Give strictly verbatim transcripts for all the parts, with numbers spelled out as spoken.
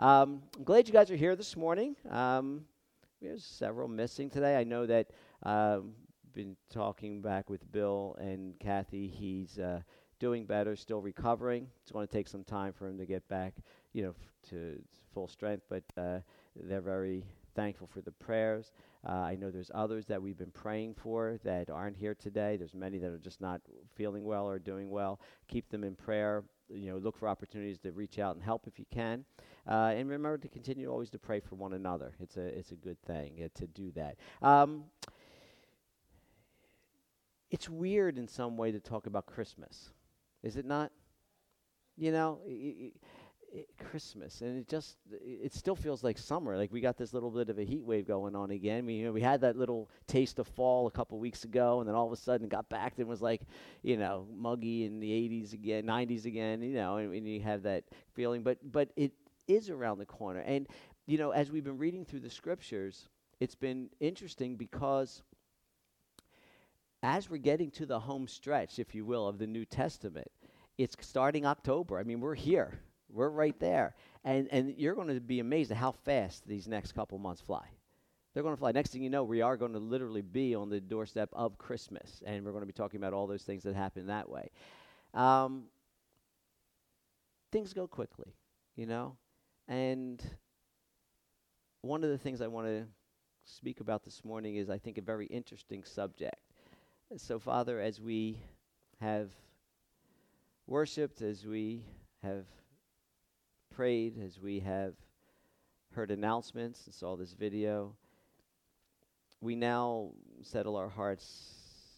Um, I'm glad you guys are here this morning. Um, there's several missing today. I know that um, been talking back with Bill and Kathy. He's uh, doing better, still recovering. It's going to take some time for him to get back, you know, f- to full strength. But uh, they're very thankful for the prayers. Uh, I know there's others that we've been praying for that aren't here today. There's many that are just not feeling well or doing well. Keep them in prayer. You know, look for opportunities to reach out and help if you can. Uh, and remember to continue always to pray for one another. It's a it's a good thing uh, to do that. Um, it's weird in some way to talk about Christmas, is it not? You know, I- I- I- Christmas, and it just it still feels like summer. Like we got this little bit of a heat wave going on again. We you know, we had that little taste of fall a couple weeks ago, and then all of a sudden got back and was like, you know, muggy in the eighties again, nineties again. You know, and, and you have that feeling. But but it is around the corner, and you know, as we've been reading through the scriptures, it's been interesting because as we're getting to the home stretch, if you will, of the New Testament, it's starting October. I mean, we're here. We're right there. And and you're going to be amazed at how fast these next couple months fly. They're going to fly. Next thing you know, we are going to literally be on the doorstep of Christmas. And we're going to be talking about all those things that happen that way. Um, things go quickly, you know. And one of the things I want to speak about this morning is, I think, a very interesting subject. So, Father, as we have worshiped, as we have prayed, as we have heard announcements and saw this video, we now settle our hearts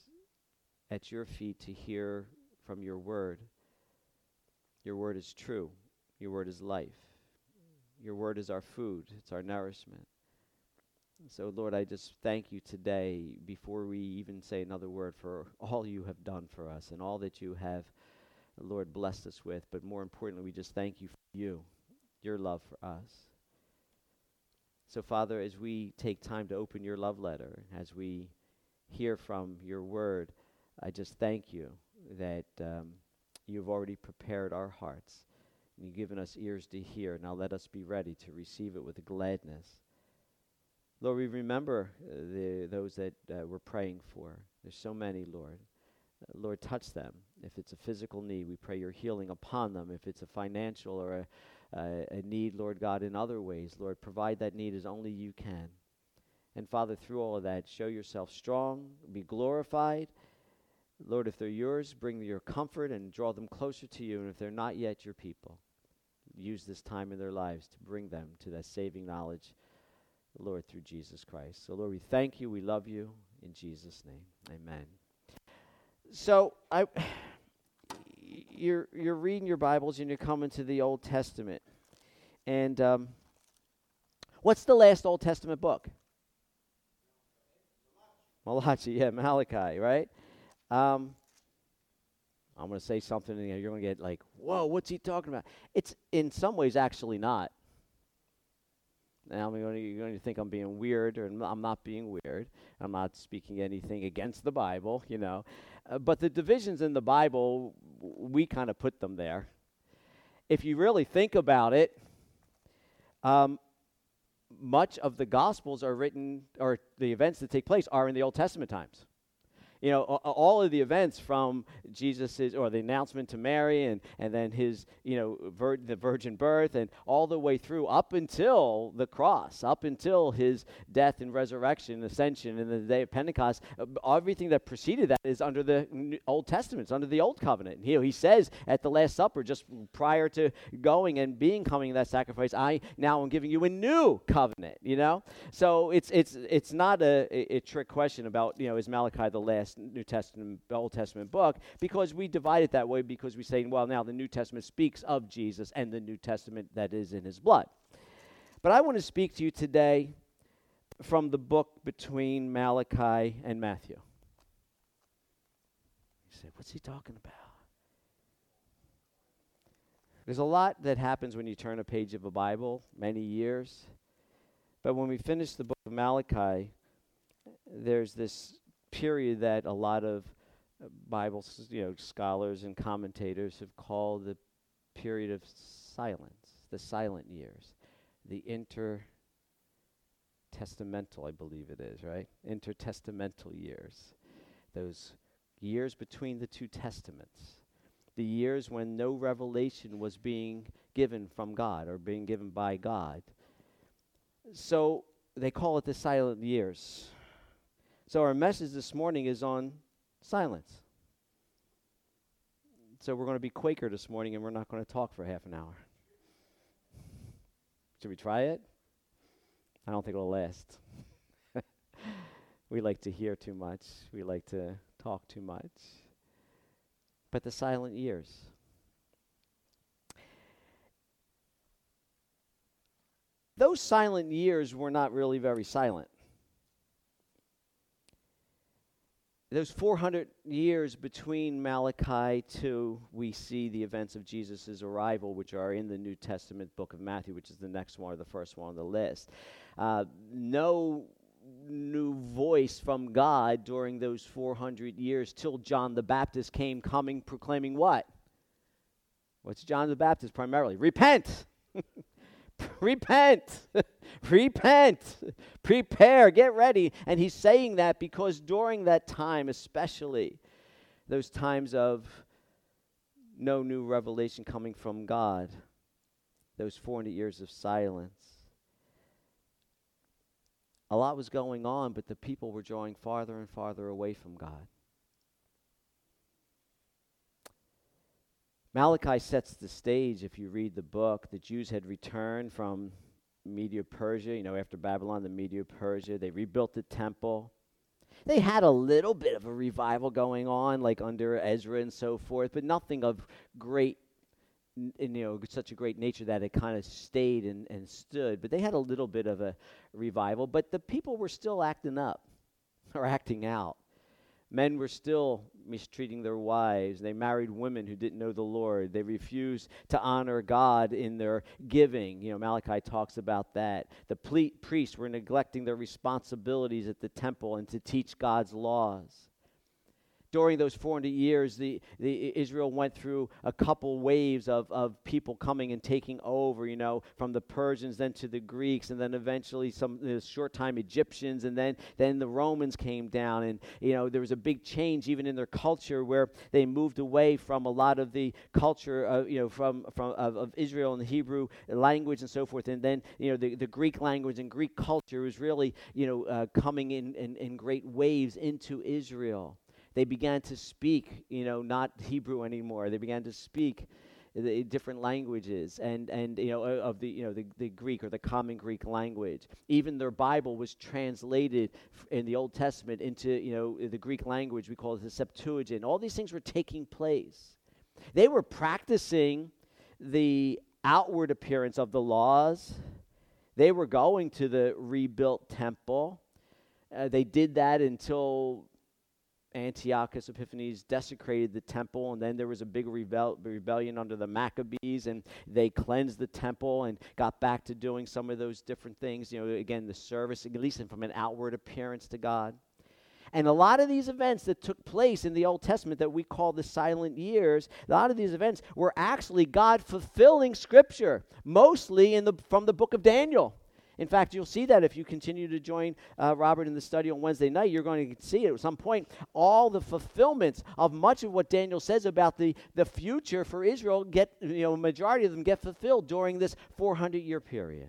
at your feet to hear from your word. Your word is true. Your word is life. Your word is our food. It's our nourishment. So, Lord, I just thank you today, before we even say another word, for all you have done for us and all that you have, Lord, blessed us with. But more importantly, we just thank you for you, your love for us. So, Father, as we take time to open your love letter, as we hear from your word, I just thank you that um, you've already prepared our hearts. And you've given us ears to hear. Now let us be ready to receive it with gladness. Lord, we remember uh, the, those that uh, we're praying for. There's so many, Lord. Uh, Lord, touch them. If it's a physical need, we pray your healing upon them. If it's a financial or a Uh, a need, Lord God, in other ways, Lord, provide that need as only you can. And Father, through all of that, show yourself strong, be glorified. Lord, if they're yours, bring your comfort and draw them closer to you. And if they're not yet your people, use this time in their lives to bring them to that saving knowledge, Lord, through Jesus Christ. So, Lord, we thank you. We love you. In Jesus' name, amen. So, I... You're you're reading your Bibles and you're coming to the Old Testament. And um, what's the last Old Testament book? Malachi, yeah, Malachi, right? Um, I'm going to say something and you're going to get like, whoa, what's he talking about? It's in some ways actually not. Now I'm going to, you're going to think I'm being weird, or I'm not being weird. I'm not speaking anything against the Bible, you know. Uh, but the divisions in the Bible, w- we kind of put them there. If you really think about it, um, much of the Gospels are written, or the events that take place are in the Old Testament times. You know, a- a- all of the events from Jesus's, or the announcement to Mary, and, and then his, you know, vir- the virgin birth, and all the way through up until the cross, up until his death and resurrection, ascension, and the day of Pentecost, uh, b- everything that preceded that is under the N- Old Testament, it's under the Old Covenant. He, he says at the Last Supper, just prior to going and being coming that sacrifice, I now am giving you a new covenant, you know? So it's it's it's not a, a, a trick question about, you know, is Malachi the last New Testament, Old Testament book, because we divide it that way, because we say, well, now the New Testament speaks of Jesus and the New Testament that is in his blood. But I want to speak to you today from the book between Malachi and Matthew. You say, what's he talking about? There's a lot that happens when you turn a page of a Bible, many years. But when we finish the book of Malachi, there's this period that a lot of uh, Bible, s- you know, scholars and commentators have called the period of silence, the silent years. the intertestamental, I believe it is, right? Intertestamental years. Those years between the two testaments. The years when no revelation was being given from God or being given by God. So they call it the silent years. So our message this morning is on silence. So we're going to be Quaker this morning, and we're not going to talk for half an hour. Should we try it? I don't think it'll last. We like to hear too much. We like to talk too much. But the silent years. Those silent years were not really very silent. Those four hundred years between Malachi to we see the events of Jesus' arrival, which are in the New Testament book of Matthew, which is the next one or the first one on the list. Uh, no new voice from God during those four hundred years till John the Baptist came coming proclaiming what? What's John the Baptist primarily? Repent! Repent! Repent! Prepare! Get ready! And he's saying that because during that time, especially those times of no new revelation coming from God, those four hundred years of silence, a lot was going on, but the people were drawing farther and farther away from God. Malachi sets the stage. If you read the book, the Jews had returned from Medo-Persia, you know, after Babylon, the Medo-Persia. They rebuilt the temple. They had a little bit of a revival going on, like under Ezra and so forth, but nothing of great, n- you know, such a great nature that it kind of stayed and, and stood. But they had a little bit of a revival, but the people were still acting up or acting out. Men were still mistreating their wives. They married women who didn't know the Lord. They refused to honor God in their giving. You know, Malachi talks about that. The ple- priests were neglecting their responsibilities at the temple and to teach God's laws. During those four hundred years, the, the Israel went through a couple waves of, of people coming and taking over, you know, from the Persians, then to the Greeks, and then eventually some uh, short time Egyptians, and then, then the Romans came down. And, you know, there was a big change even in their culture where they moved away from a lot of the culture, uh, you know, from, from of, of Israel and the Hebrew language and so forth. And then, you know, the, the Greek language and Greek culture was really, you know, uh, coming in, in, in great waves into Israel. They began to speak, you know, not Hebrew anymore. They began to speak the different languages and, and you know, of the, you know, the, the Greek or the common Greek language. Even their Bible was translated f- in the Old Testament into, you know, the Greek language. We call it the Septuagint. All these things were taking place. They were practicing the outward appearance of the laws. They were going to the rebuilt temple. Uh, they did that until Antiochus Epiphanes desecrated the temple, and then there was a big rebel- rebellion under the Maccabees, and they cleansed the temple and got back to doing some of those different things, you know, again, the service, at least from an outward appearance to God. And a lot of these events that took place in the Old Testament that we call the silent years, a lot of these events were actually God fulfilling Scripture, mostly in the from the book of Daniel. In fact, you'll see that if you continue to join uh, Robert in the study on Wednesday night, you're going to see it at some point. All the fulfillments of much of what Daniel says about the, the future for Israel get, you know, majority of them get fulfilled during this four hundred year period.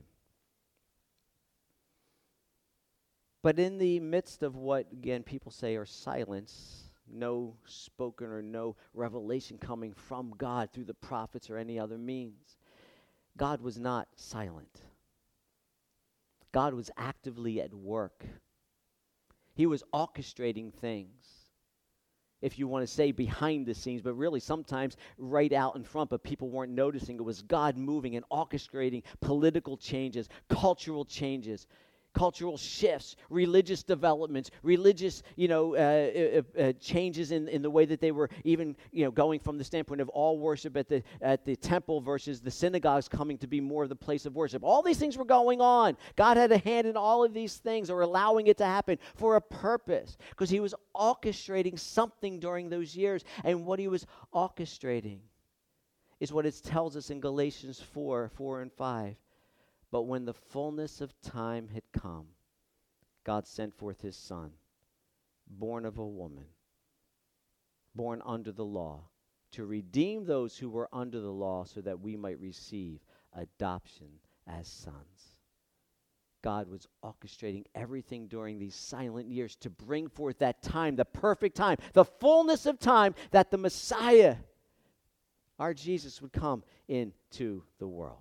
But in the midst of what, again, people say are silence, no spoken or no revelation coming from God through the prophets or any other means, God was not silent. God was actively at work. He was orchestrating things, if you want to say behind the scenes, but really sometimes right out in front, but people weren't noticing. It was God moving and orchestrating political changes, cultural changes, cultural shifts, religious developments, religious, you know, uh, uh, uh, changes in, in the way that they were even, you know, going from the standpoint of all worship at the at the temple versus the synagogues coming to be more of the place of worship. All these things were going on. God had a hand in all of these things, or allowing it to happen for a purpose, because he was orchestrating something during those years. And what he was orchestrating is what it tells us in Galatians four, four and five. But when the fullness of time had come, God sent forth his Son, born of a woman, born under the law, to redeem those who were under the law so that we might receive adoption as sons. God was orchestrating everything during these silent years to bring forth that time, the perfect time, the fullness of time that the Messiah, our Jesus, would come into the world.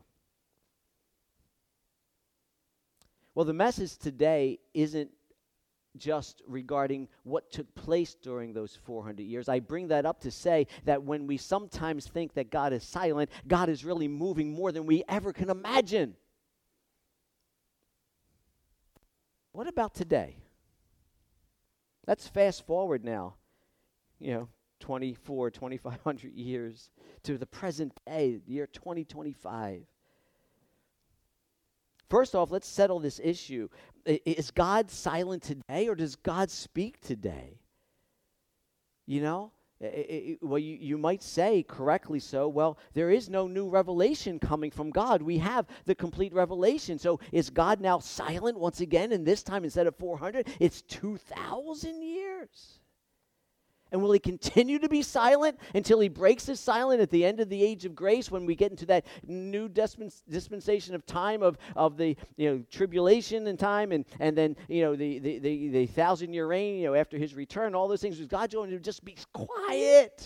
Well, the message today isn't just regarding what took place during those four hundred years. I bring that up to say that when we sometimes think that God is silent, God is really moving more than we ever can imagine. What about today? Let's fast forward now, you know, twenty-four, twenty-five hundred years to the present day, the year twenty twenty-five. First off, let's settle this issue. I- Is God silent today, or does God speak today? You know, I- I- well, you, you might say, correctly so, well, there is no new revelation coming from God. We have the complete revelation. So is God now silent once again, and this time instead of four hundred, it's two thousand years? And will he continue to be silent until he breaks his silence at the end of the age of grace, when we get into that new dispens- dispensation of time of, of the you know tribulation and time, and, and then you know the, the, the, the thousand year reign, you know after his return, all those things? Is God going to just be quiet?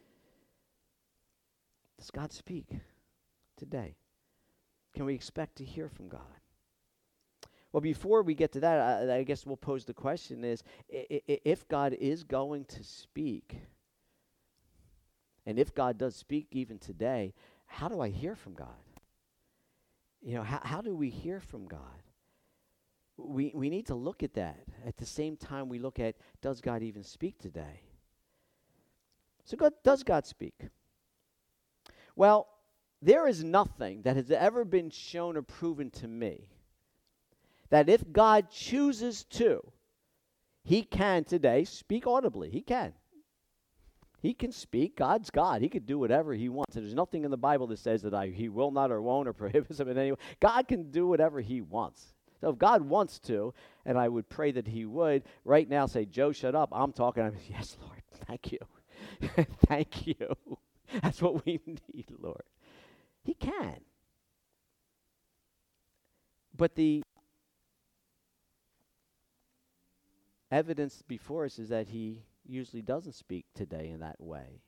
Does God speak today? Can we expect to hear from God? Well, before we get to that, I, I guess we'll pose the question is, I- I- if God is going to speak, and if God does speak even today, how do I hear from God? You know, how, how do we hear from God? We, we need to look at that. At the same time, we look at, does God even speak today? So God, does God speak? Well, there is nothing that has ever been shown or proven to me that if God chooses to, he can today speak audibly. He can. He can speak. God's God. He could do whatever he wants. And there's nothing in the Bible that says that I, he will not or won't or prohibits him in any way. God can do whatever he wants. So if God wants to, and I would pray that he would, right now say, Joe, shut up. I'm talking. I'm, yes, Lord. Thank you. Thank you. That's what we need, Lord. He can. But the evidence before us is that he usually doesn't speak today in that way.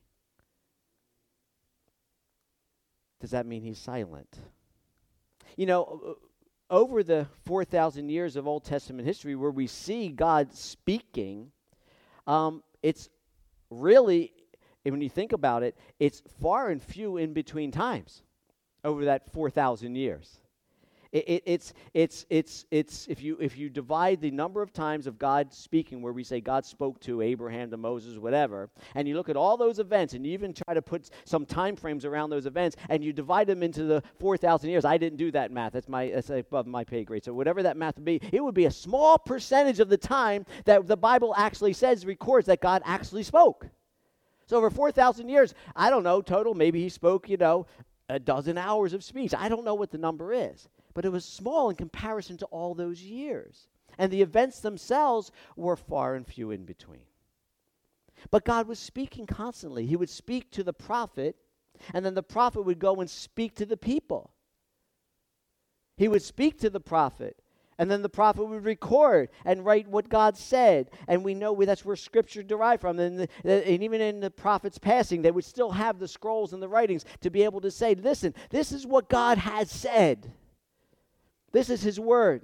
Does that mean he's silent? You know, over the four thousand years of Old Testament history where we see God speaking, um, it's really, when you think about it, it's far and few in between times over that four thousand years. It, it, it's it's it's it's if you if you divide the number of times of God speaking, where we say God spoke to Abraham, to Moses, whatever, and you look at all those events, and you even try to put some time frames around those events, and you divide them into the four thousand years. I didn't do that math. That's my that's above my pay grade. So whatever that math would be, it would be a small percentage of the time that the Bible actually says records that God actually spoke. So over four thousand years, I don't know total. Maybe he spoke, you know, a dozen hours of speech. I don't know what the number is. But it was small in comparison to all those years. And the events themselves were far and few in between. But God was speaking constantly. He would speak to the prophet, and then the prophet would go and speak to the people. He would speak to the prophet, and then the prophet would record and write what God said. And we know that's where Scripture derived from. And, the, and even in the prophet's passing, they would still have the scrolls and the writings to be able to say, listen, this is what God has said. This is his word.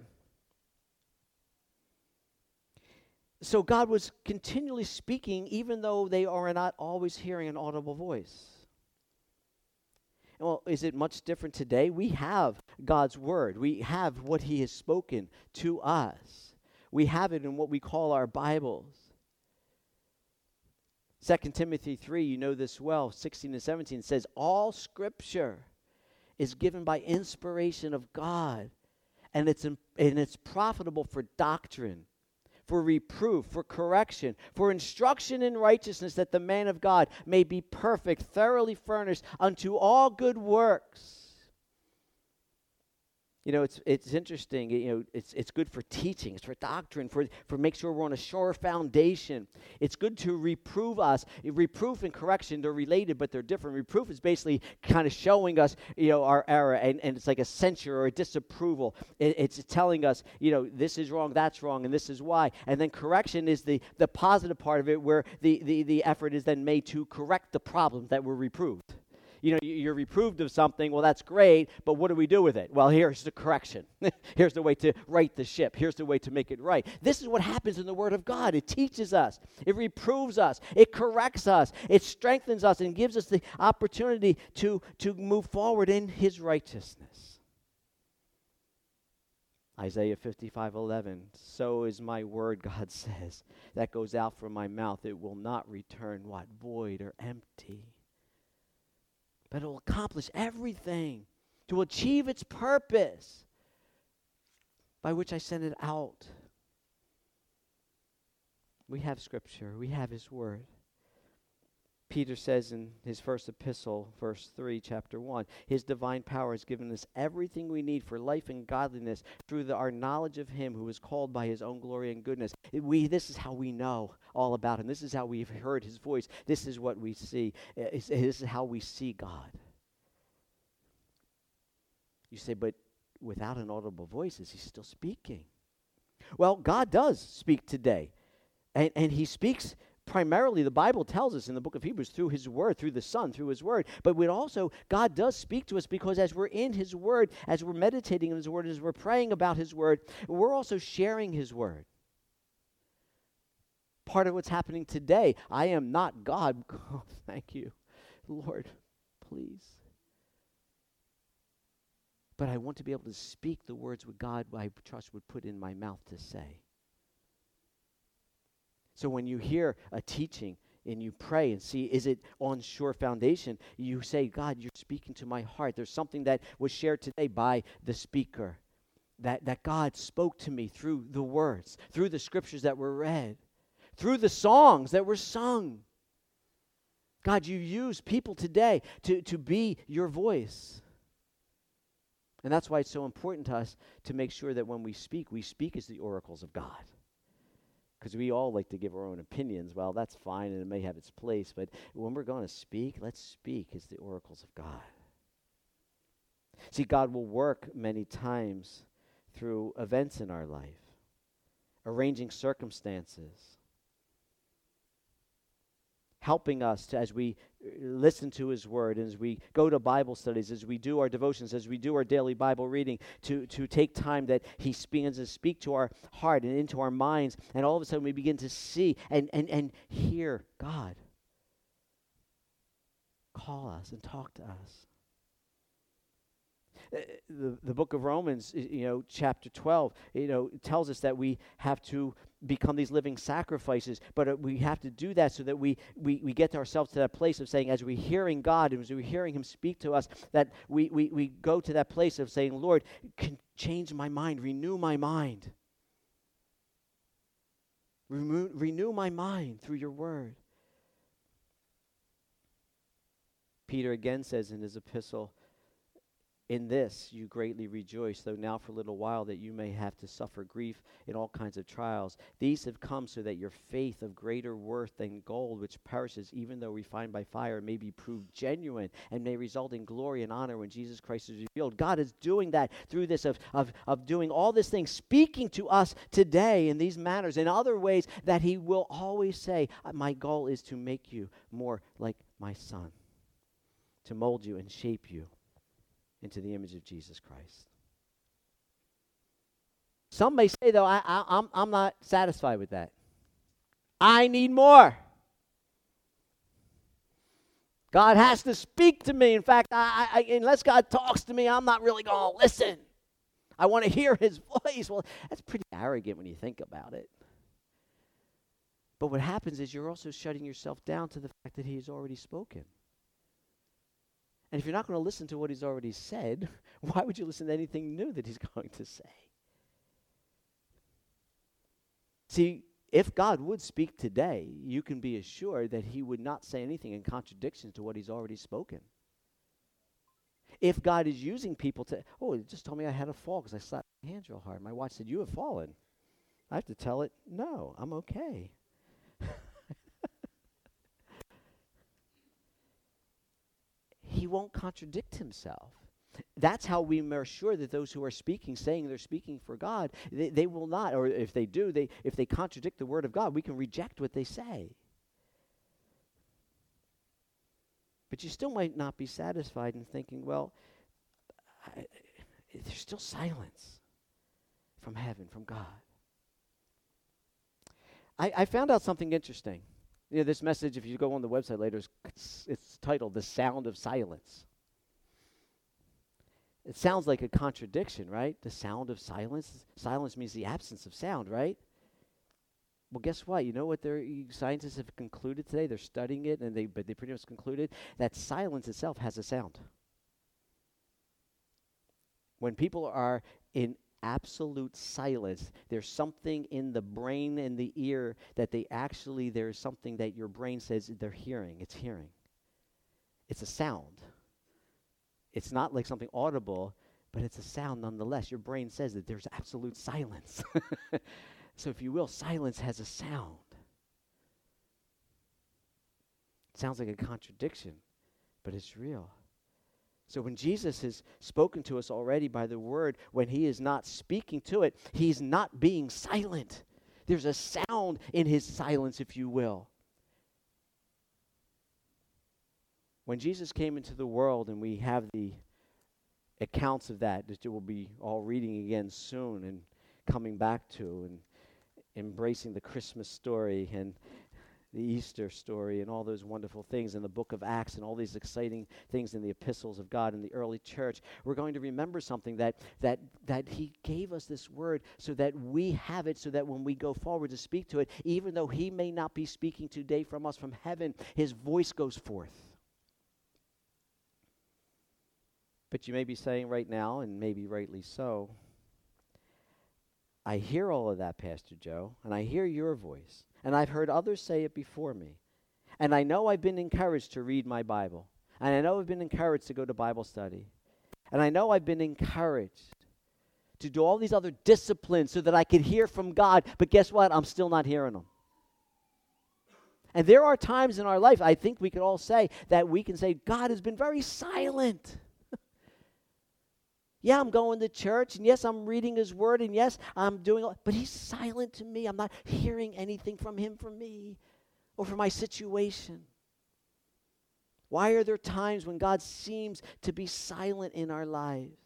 So God was continually speaking, even though they are not always hearing an audible voice. Well, is it much different today? We have God's word. We have what he has spoken to us. We have it in what we call our Bibles. Second Timothy three, you know this well, sixteen and seventeen, says, all Scripture is given by inspiration of God. And it's in, and it's profitable for doctrine, for reproof, for correction, for instruction in righteousness, that the man of God may be perfect, thoroughly furnished unto all good works. You know, it's it's interesting. You know, it's it's good for teaching. It's for doctrine. For for make sure we're on a sure foundation. It's good to reprove us. Reproof and correction, they're related, but they're different. Reproof is basically kind of showing us, you know, our error, and, and it's like a censure or a disapproval. It, it's telling us, you know, this is wrong, that's wrong, and this is why. And then correction is the the positive part of it, where the the the effort is then made to correct the problems that were reproved. You know, you're reproved of something, well, that's great, but what do we do with it? Well, here's the correction. Here's the way to right the ship. Here's the way to make it right. This is what happens in the Word of God. It teaches us. It reproves us. It corrects us. It strengthens us and gives us the opportunity to, to move forward in His righteousness. Isaiah fifty-five eleven, so is my word, God says, that goes out from my mouth. It will not return, what? Void or empty. But it will accomplish everything to achieve its purpose by which I send it out. We have Scripture. We have His Word. Peter says in his first epistle, verse three, chapter one, His divine power has given us everything we need for life and godliness through the, our knowledge of Him who is called by His own glory and goodness. It, we, this is how we know all about Him. This is how we've heard His voice. This is what we see. It's, this is how we see God. You say, but without an audible voice, is He still speaking? Well, God does speak today. And, and He speaks primarily, the Bible tells us in the book of Hebrews, through His Word, through the Son, through His Word. But we also, God does speak to us because as we're in His Word, as we're meditating on His Word, as we're praying about His Word, we're also sharing His Word. Part of what's happening today, I am not God. Oh, thank you, Lord, please. But I want to be able to speak the words what God, I trust, would put in my mouth to say. So when you hear a teaching and you pray and see, is it on sure foundation, you say, God, you're speaking to my heart. There's something that was shared today by the speaker, that, that God spoke to me through the words, through the scriptures that were read, through the songs that were sung. God, you use people today to, to be your voice. And that's why it's so important to us to make sure that when we speak, we speak as the oracles of God. Because we all like to give our own opinions. Well, that's fine, and it may have its place. But when we're going to speak, let's speak as the oracles of God. See, God will work many times through events in our life, arranging circumstances, helping us to, as we listen to His Word, as we go to Bible studies, as we do our devotions, as we do our daily Bible reading, to, to take time that He begins to speak to our heart and into our minds, and all of a sudden we begin to see and, and, and hear God call us and talk to us. Uh, the, the book of Romans, you know, chapter twelve, you know, tells us that we have to become these living sacrifices, but uh, we have to do that so that we, we, we get ourselves to that place of saying, as we're hearing God, and as we're hearing Him speak to us, that we, we, we go to that place of saying, Lord, can change my mind, renew my mind. Remo- renew my mind through your word. Peter again says in his epistle, in this you greatly rejoice, though now for a little while that you may have to suffer grief in all kinds of trials. These have come so that your faith of greater worth than gold, which perishes even though refined by fire, may be proved genuine and may result in glory and honor when Jesus Christ is revealed. God is doing that through this of, of, of doing all this thing, speaking to us today in these manners, in other ways that He will always say, my goal is to make you more like my Son, to mold you and shape you into the image of Jesus Christ. Some may say, though, I, I, I'm, I'm not satisfied with that. I need more. God has to speak to me. In fact, I, I, unless God talks to me, I'm not really going to listen. I want to hear His voice. Well, that's pretty arrogant when you think about it. But what happens is you're also shutting yourself down to the fact that He has already spoken. And if you're not going to listen to what He's already said, why would you listen to anything new that He's going to say? See, if God would speak today, you can be assured that He would not say anything in contradiction to what He's already spoken. If God is using people to, oh, it just told me I had a fall because I slapped my hands real hard. My watch said, you have fallen. I have to tell it, no, I'm okay. He won't contradict himself. That's how we are sure that those who are speaking, saying they're speaking for God, they, they will not, or if they do, they if they contradict the word of God, we can reject what they say. But you still might not be satisfied in thinking, well, I, there's still silence from heaven, from God. I, I found out something interesting. You know, this message, if you go on the website later, is, it's, it's titled The Sound of Silence. It sounds like a contradiction, right? The sound of silence. Silence means the absence of sound, right? Well, guess what? You know what their scientists have concluded today? They're studying it, and they but they pretty much concluded that silence itself has a sound. When people are in absolute silence, there's something in the brain and the ear that they actually, there's something that your brain says they're hearing. It's hearing. It's a sound. It's not like something audible, but it's a sound nonetheless. Your brain says that there's absolute silence. So if you will, silence has a sound. It sounds like a contradiction, but it's real. So when Jesus has spoken to us already by the word, when he is not speaking to it, he's not being silent. There's a sound in his silence, if you will. When Jesus came into the world, and we have the accounts of that, that we'll be all reading again soon and coming back to, and embracing the Christmas story and the Easter story and all those wonderful things in the book of Acts and all these exciting things in the epistles of God in the early church, we're going to remember something, that that that he gave us this word so that we have it, so that when we go forward to speak to it, even though he may not be speaking today from us from heaven, his voice goes forth. But you may be saying right now, and maybe rightly so, I hear all of that, Pastor Joe, and I hear your voice, and I've heard others say it before me, and I know I've been encouraged to read my Bible, and I know I've been encouraged to go to Bible study, and I know I've been encouraged to do all these other disciplines so that I could hear from God, but guess what? I'm still not hearing them. And there are times in our life, I think we could all say, that we can say, God has been very silent. Yeah, I'm going to church, and yes, I'm reading his word, and yes, I'm doing all, but he's silent to me. I'm not hearing anything from him for me or for my situation. Why are there times when God seems to be silent in our lives?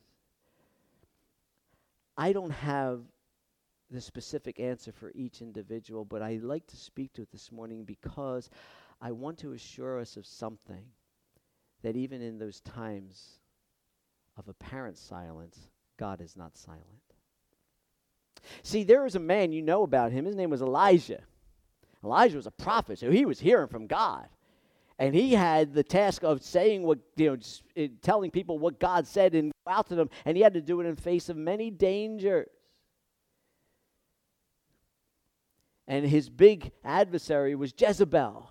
I don't have the specific answer for each individual, but I'd like to speak to it this morning because I want to assure us of something, that even in those times of apparent silence, God is not silent. See, there was a man, you know about him. His name was Elijah. Elijah was a prophet, so he was hearing from God. And he had the task of saying what, you know, just, uh, telling people what God said and go out to them. And he had to do it in face of many dangers. And his big adversary was Jezebel.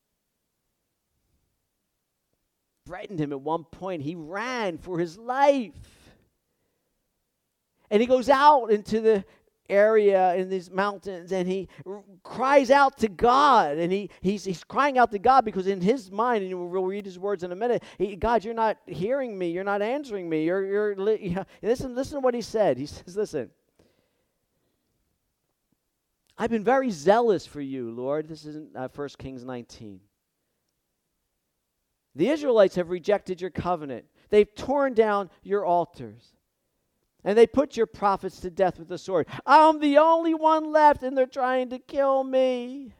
Threatened him at one point. He ran for his life. And he goes out into the area in these mountains, and he r- cries out to God. And he he's he's crying out to God because in his mind, and we'll read his words in a minute, he, God, you're not hearing me. You're not answering me. You're you're li- you know, listen listen to what he said. He says, listen, I've been very zealous for you, Lord. This is in uh, First Kings nineteen. The Israelites have rejected your covenant. They've torn down your altars. And they put your prophets to death with the sword. I'm the only one left, and they're trying to kill me.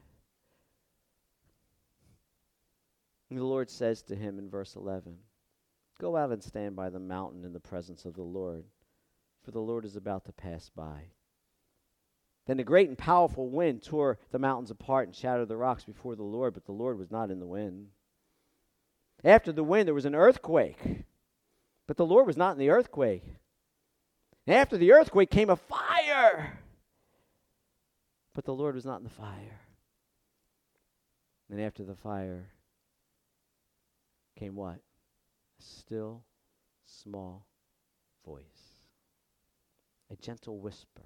And the Lord says to him in verse eleven, go out and stand by the mountain in the presence of the Lord, for the Lord is about to pass by. Then a great and powerful wind tore the mountains apart and shattered the rocks before the Lord, but the Lord was not in the wind. After the wind, there was an earthquake, but the Lord was not in the earthquake. And after the earthquake came a fire, but the Lord was not in the fire. And after the fire came what? A still, small voice, a gentle whisper.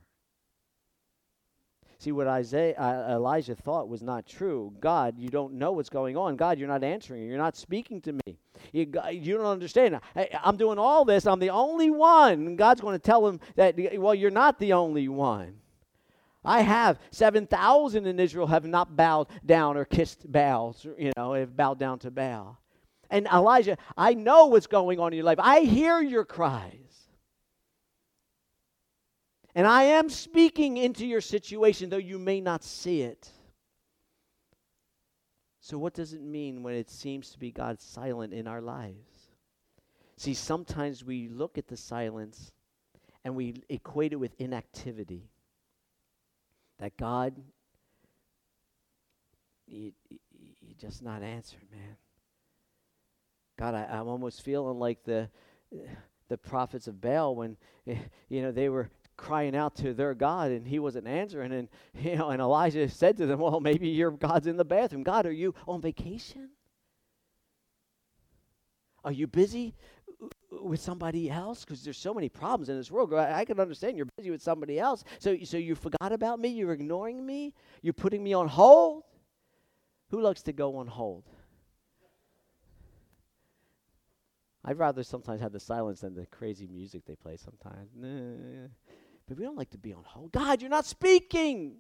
See, what Isaiah, uh, Elijah thought was not true. God, you don't know what's going on. God, you're not answering. You're not speaking to me. You, you don't understand. I, I'm doing all this. I'm the only one. And God's going to tell him that, well, you're not the only one. I have seven thousand in Israel have not bowed down or kissed Baal, you know, have bowed down to Baal. And Elijah, I know what's going on in your life. I hear your cries. And I am speaking into your situation, though you may not see it. So what does it mean when it seems to be God silent in our lives? See, sometimes we look at the silence and we equate it with inactivity. That God, you, you, you just not answering, man. God, I, I'm almost feeling like the the prophets of Baal when, you know, they were crying out to their God and he wasn't answering, and you know, and Elijah said to them, well, maybe your God's in the bathroom. God, are you on vacation? Are you busy with somebody else? Because there's so many problems in this world. I, I can understand you're busy with somebody else. So, so you forgot about me? You're ignoring me? You're putting me on hold? Who likes to go on hold? I'd rather sometimes have the silence than the crazy music they play sometimes. Nah. But we don't like to be on hold. God, you're not speaking.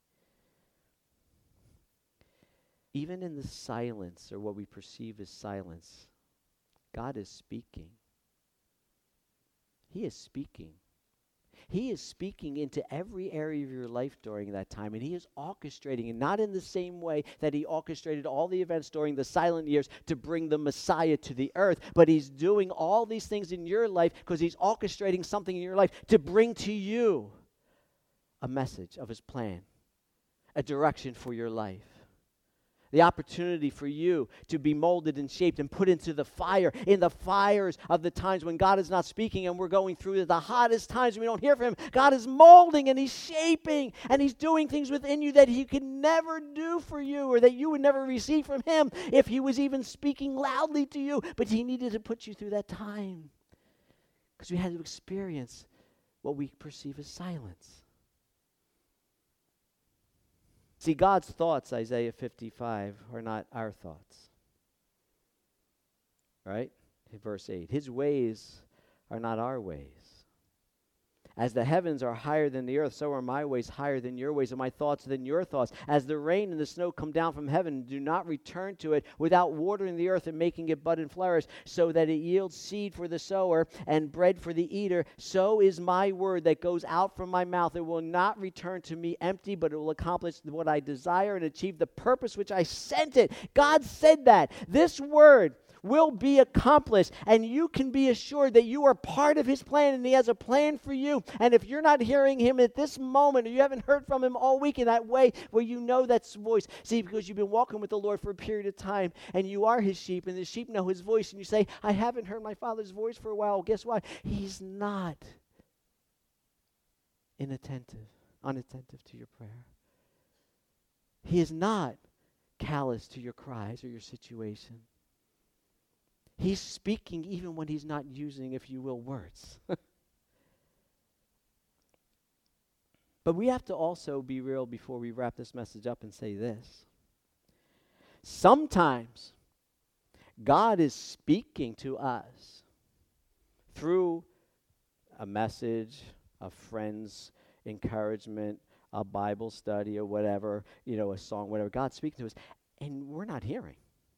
Even in the silence, or what we perceive as silence, God is speaking. He is speaking. He is speaking into every area of your life during that time, and he is orchestrating, and not in the same way that he orchestrated all the events during the silent years to bring the Messiah to the earth, but he's doing all these things in your life because he's orchestrating something in your life to bring to you a message of his plan, a direction for your life. The opportunity for you to be molded and shaped and put into the fire, in the fires of the times when God is not speaking and we're going through the hottest times and we don't hear from him. God is molding and he's shaping and he's doing things within you that he could never do for you, or that you would never receive from him if he was even speaking loudly to you. But he needed to put you through that time because we had to experience what we perceive as silence. See, God's thoughts, Isaiah fifty-five, are not our thoughts. Right? Verse eight. His ways are not our ways. As the heavens are higher than the earth, so are my ways higher than your ways, and my thoughts than your thoughts. As the rain and the snow come down from heaven, and do not return to it without watering the earth and making it bud and flourish, so that it yields seed for the sower and bread for the eater, so is my word that goes out from my mouth. It will not return to me empty, but it will accomplish what I desire and achieve the purpose which I sent it. God said that. This word will be accomplished, and you can be assured that you are part of his plan, and he has a plan for you. And if you're not hearing him at this moment, or you haven't heard from him all week in that way where you know that's voice, see, because you've been walking with the Lord for a period of time, and you are his sheep, and the sheep know his voice, and you say, I haven't heard my Father's voice for a while. Well, guess what? He's not inattentive, unattentive to your prayer. He is not callous to your cries or your situation. He's speaking even when he's not using, if you will, words. But we have to also be real before we wrap this message up and say this. Sometimes God is speaking to us through a message, a friend's encouragement, a Bible study, or whatever, you know, a song, whatever. God's speaking to us, and we're not hearing.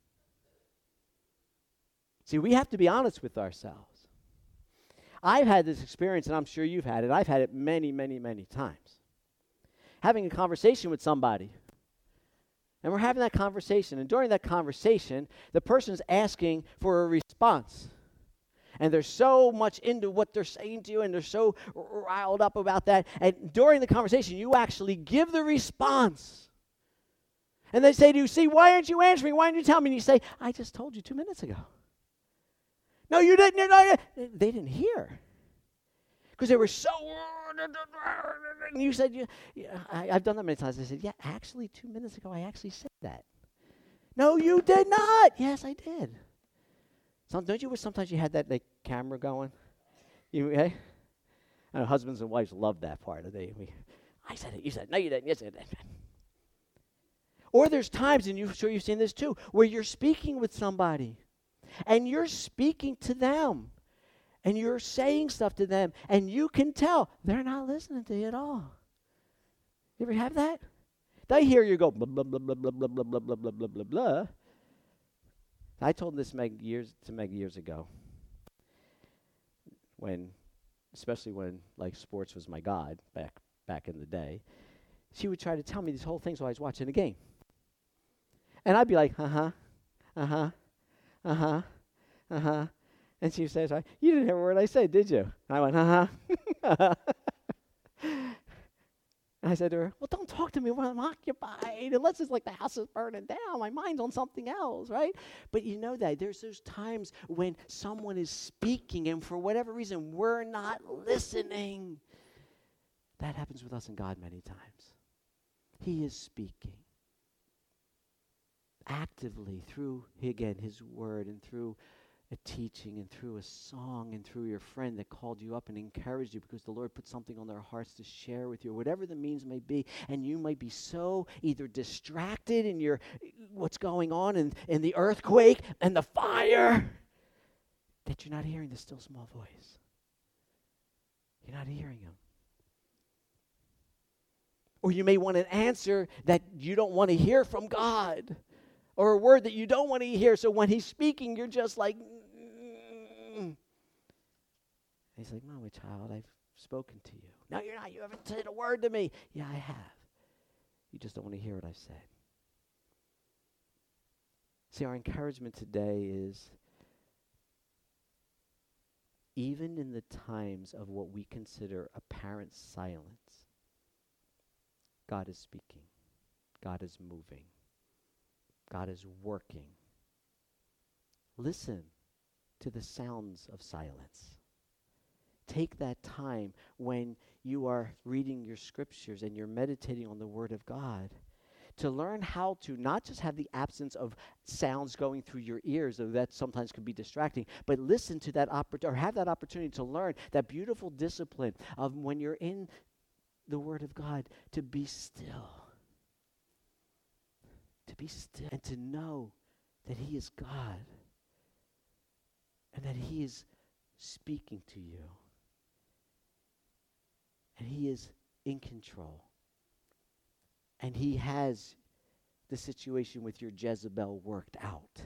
See, we have to be honest with ourselves. I've had this experience, and I'm sure you've had it. I've had it many, many, many times. Having a conversation with somebody, and we're having that conversation, and during that conversation, the person's asking for a response. And they're so much into what they're saying to you, and they're so riled up about that. And during the conversation, you actually give the response. And they say to you, see, why aren't you answering? Why aren't you telling me? And you say, I just told you two minutes ago. No, you didn't. You know, they didn't hear. Because they were so... And you said, yeah, yeah, I, I've done that many times. I said, yeah, actually, two minutes ago, I actually said that. No, you did not. Yes, I did. Some, don't you wish sometimes you had that like camera going? You, eh? I know husbands and wives love that part. They, we, I said it, you said it, no you didn't, you said it. Or there's times, and you're sure you've seen this too, where you're speaking with somebody, and you're speaking to them, and you're saying stuff to them, and you can tell they're not listening to you at all. You ever have that? They hear you go blah, blah, blah, blah, blah, blah, blah, blah, blah, blah, blah, blah, blah. I told this Meg years to Meg years ago, when, especially when like sports was my god back back in the day. She would try to tell me these whole things while I was watching a game, and I'd be like, uh huh, uh huh, uh huh, uh huh, and she says, "You didn't hear a word I said, did you?" And I went, uh huh. And I said to her, well, don't talk to me when I'm occupied, unless it's like the house is burning down. My mind's on something else, right? But you know that there's those times when someone is speaking, and for whatever reason, we're not listening. That happens with us and God many times. He is speaking actively through, again, his word, and through a teaching, and through a song, and through your friend that called you up and encouraged you because the Lord put something on their hearts to share with you, whatever the means may be. And you might be so either distracted in your what's going on in, in the earthquake and the fire that you're not hearing the still small voice. You're not hearing him. Or you may want an answer that you don't want to hear from God, or a word that you don't want to hear. So when he's speaking, you're just like, mm. He's like, no, my child, I've spoken to you. No, you're not. You haven't said a word to me. Yeah, I have. You just don't want to hear what I've said. See, our encouragement today is, even in the times of what we consider apparent silence, God is speaking. God is moving. God is working. Listen to the sounds of silence. Take that time when you are reading your scriptures and you're meditating on the Word of God to learn how to not just have the absence of sounds going through your ears, though that sometimes can be distracting, but listen to that opportunity, or have that opportunity to learn that beautiful discipline of when you're in the Word of God, to be still. To be still and to know that he is God and that he is speaking to you and he is in control and he has the situation with your Jezebel worked out.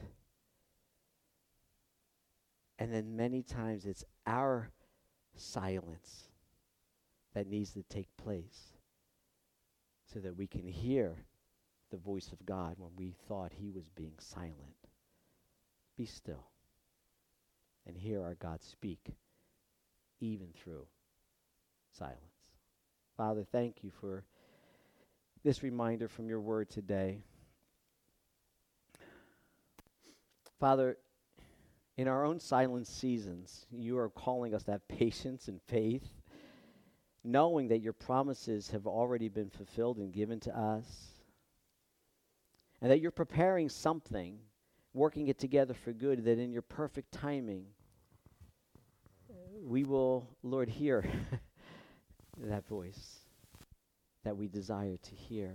And then many times it's our silence that needs to take place so that we can hear the voice of God when we thought he was being silent. Be still and hear our God speak even through silence. Father, thank you for this reminder from your word today. Father, in our own silent seasons, you are calling us to have patience and faith, knowing that your promises have already been fulfilled and given to us, and that you're preparing something, working it together for good, that in your perfect timing, we will, Lord, hear that voice that we desire to hear.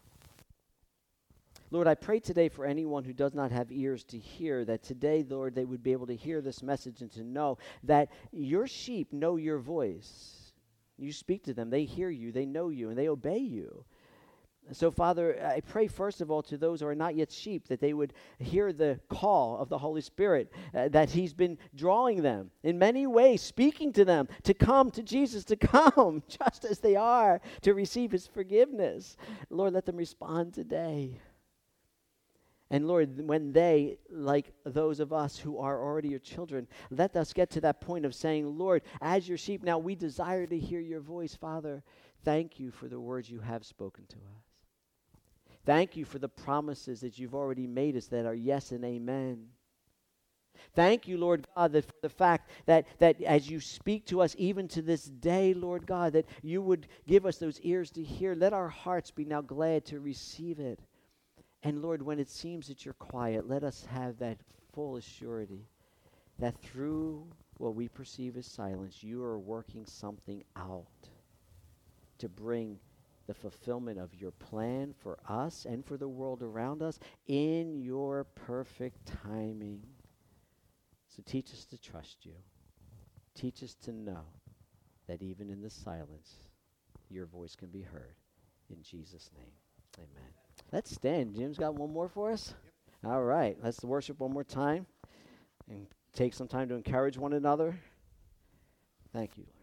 Lord, I pray today for anyone who does not have ears to hear, that today, Lord, they would be able to hear this message and to know that your sheep know your voice. You speak to them, they hear you, they know you, and they obey you. So, Father, I pray first of all to those who are not yet sheep, that they would hear the call of the Holy Spirit, uh, that he's been drawing them in many ways, speaking to them to come to Jesus, to come just as they are, to receive his forgiveness. Lord, let them respond today. And Lord, when they, like those of us who are already your children, let us get to that point of saying, Lord, as your sheep now, we desire to hear your voice. Father, thank you for the words you have spoken to us. Thank you for the promises that you've already made us that are yes and amen. Thank you, Lord God, that for the fact that, that as you speak to us even to this day, Lord God, that you would give us those ears to hear. Let our hearts be now glad to receive it. And Lord, when it seems that you're quiet, let us have that full assurity that through what we perceive as silence, you are working something out to bring the fulfillment of your plan for us and for the world around us in your perfect timing. So teach us to trust you. Teach us to know that even in the silence, your voice can be heard. In Jesus' name, amen. Let's stand. Jim's got one more for us? Yep. All right. Let's worship one more time and take some time to encourage one another. Thank you.